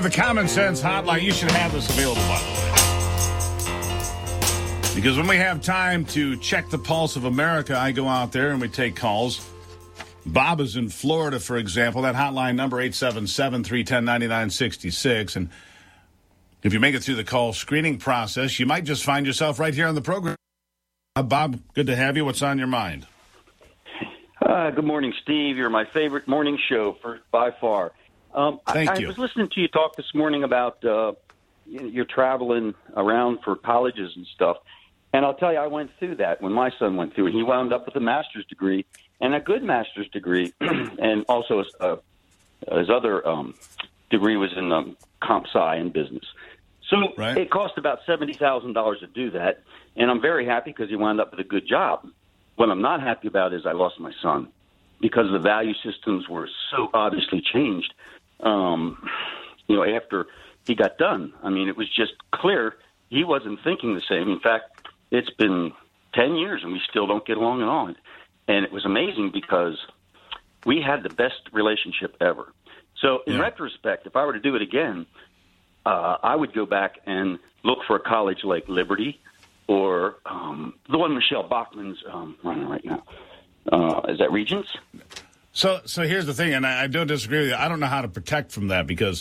the Common Sense Hotline. You should have this available, by the way. Because when we have time to check the pulse of America, I go out there and we take calls. Bob is in Florida, for example. That hotline number, 877-310-9966. And if you make it through the call screening process, you might just find yourself right here on the program. Bob, good to have you. What's on your mind? Good morning, Steve. You're my favorite morning show by far. Thank you. I was listening to you talk this morning about you're traveling around for colleges and stuff. And I'll tell you, I went through that when my son went through it. He wound up with a master's degree and a good master's degree. And also his other degree was in comp sci in business. So It cost about $70,000 to do that. And I'm very happy because he wound up with a good job. What I'm not happy about is I lost my son because the value systems were so obviously changed, after he got done. I mean, it was just clear he wasn't thinking the same. In fact, it's been 10 years and we still don't get along at all. And it was amazing because we had the best relationship ever. So in retrospect, if I were to do it again, I would go back and look for a college like Liberty or the one Michelle Bachman's running right now. Is that Regents? So here's the thing, and I don't disagree with you. I don't know how to protect from that because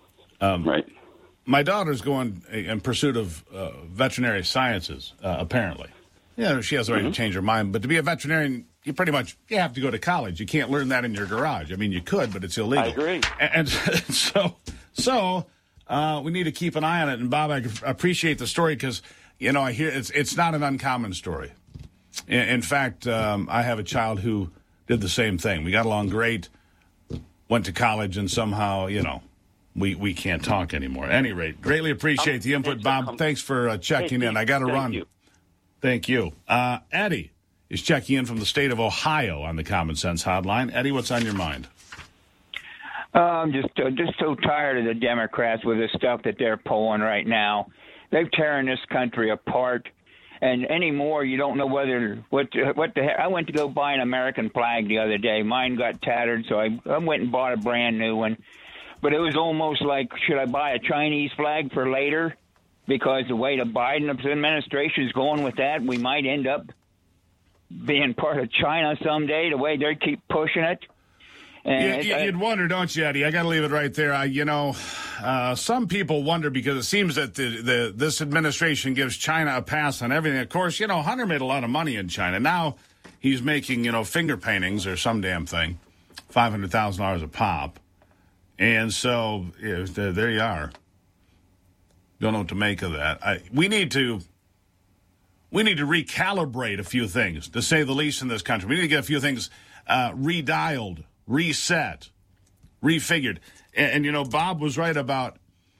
my daughter's going in pursuit of veterinary sciences, apparently. Yeah, she has the right to change her mind, but to be a veterinarian, you have to go to college. You can't learn that in your garage. I mean, you could, but it's illegal. I agree. And so we need to keep an eye on it. And Bob, I appreciate the story because I hear it's not an uncommon story. In fact, I have a child who did the same thing. We got along great, went to college, and somehow, we can't talk anymore. At any rate, greatly appreciate the input, Bob. Thanks for checking in. I got to run. Thank you. Eddie is checking in from the state of Ohio on the Common Sense Hotline. Eddie, what's on your mind? I'm just so tired of the Democrats with the stuff that they're pulling right now. They've tearing this country apart, and anymore you don't know what the heck. I went to go buy an American flag the other day. Mine got tattered, so I went and bought a brand new one. But it was almost like, should I buy a Chinese flag for later? Because the way the Biden administration is going with that, we might end up being part of China someday, the way they keep pushing it. And you'd wonder, don't you, Eddie? I got to leave it right there. Some people wonder because it seems that this administration gives China a pass on everything. Of course, Hunter made a lot of money in China. Now he's making, finger paintings or some damn thing, $500,000 a pop. And so there you are. Don't know what to make of that. We need to recalibrate a few things, to say the least, in this country. We need to get a few things redialed, reset, refigured. And Bob was right about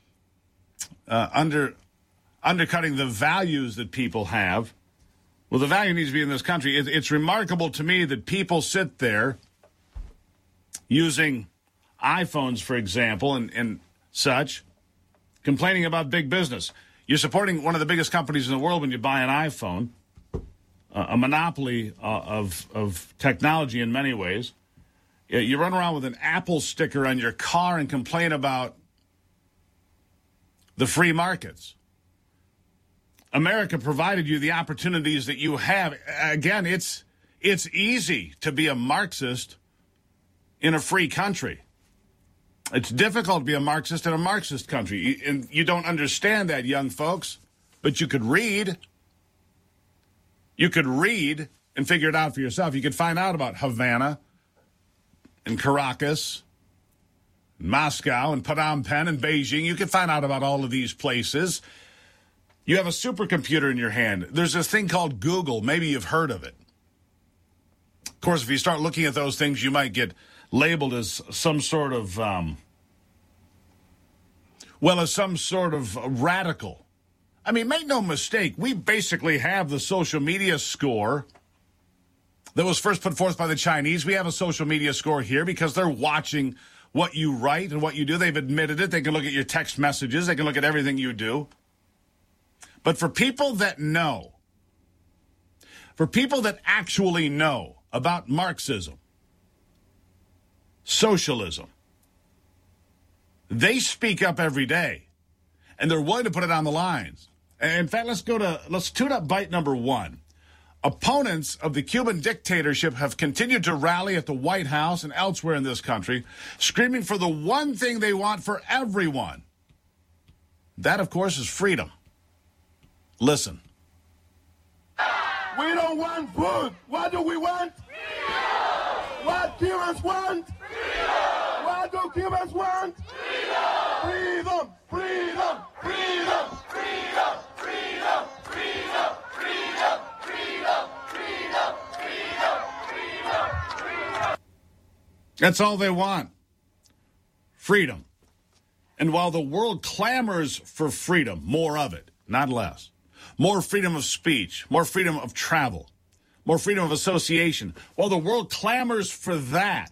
undercutting the values that people have. Well, the value needs to be in this country. It's remarkable to me that people sit there using iPhones, for example, and such, complaining about big business. You're supporting one of the biggest companies in the world when you buy an iPhone, a monopoly of technology in many ways. You run around with an Apple sticker on your car and complain about the free markets. America provided you the opportunities that you have. Again, it's easy to be a Marxist in a free country. It's difficult to be a Marxist in a Marxist country. And you don't understand that, young folks, but you could read. You could read and figure it out for yourself. You could find out about Havana and Caracas, and Moscow and Phnom Penh and Beijing. You can find out about all of these places. You have a supercomputer in your hand. There's this thing called Google. Maybe you've heard of it. Of course, if you start looking at those things, you might get labeled as some sort of, radical. I mean, make no mistake, we basically have the social media score that was first put forth by the Chinese. We have a social media score here because they're watching what you write and what you do. They've admitted it. They can look at your text messages. They can look at everything you do. But for people that know, for people that actually know about Marxism, socialism, They speak up every day, and they're willing to put it on the lines. And in fact, let's tune up bite number one. Opponents of the Cuban dictatorship have continued to rally at the White House and elsewhere in this country, screaming for the one thing they want for everyone. That, of course, is freedom. Listen. We don't want food. What do we want? Freedom. What Cubans want? Freedom. What do Cubans want? Freedom. Freedom. Freedom. Freedom. Freedom. Freedom. Freedom. Freedom. Freedom. Freedom. Freedom. Freedom. Freedom. That's all they want. Freedom. And while the world clamors for freedom, more of it, not less, more freedom of speech, more freedom of travel, more freedom of association, while the world clamors for that,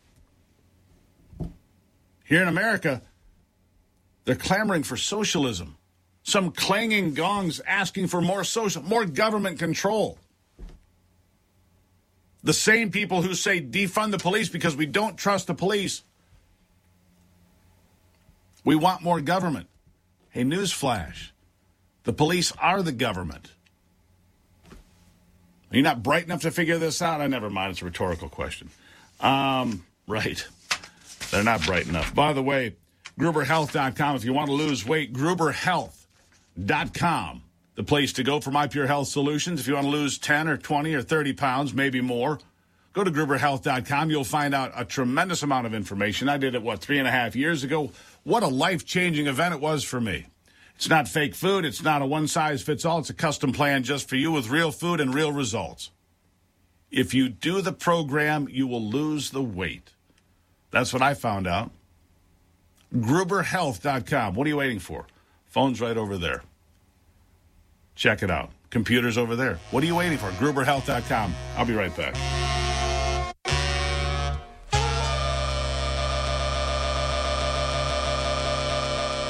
here in America, they're clamoring for socialism. Some clanging gongs asking for more government control. The same people who say defund the police because we don't trust the police. We want more government. Hey, newsflash. The police are the government. Are you not bright enough to figure this out? Never mind. It's a rhetorical question. Right. They're not bright enough. By the way, GruberHealth.com. If you want to lose weight, GruberHealth.com. The place to go for My Pure Health Solutions. If you want to lose 10 or 20 or 30 pounds, maybe more, go to GruberHealth.com. You'll find out a tremendous amount of information. I did it, 3.5 years ago? What a life-changing event it was for me. It's not fake food. It's not a one-size-fits-all. It's a custom plan just for you with real food and real results. If you do the program, you will lose the weight. That's what I found out. GruberHealth.com. What are you waiting for? Phone's right over there. Check it out. Computer's over there. What are you waiting for? GruberHealth.com. I'll be right back.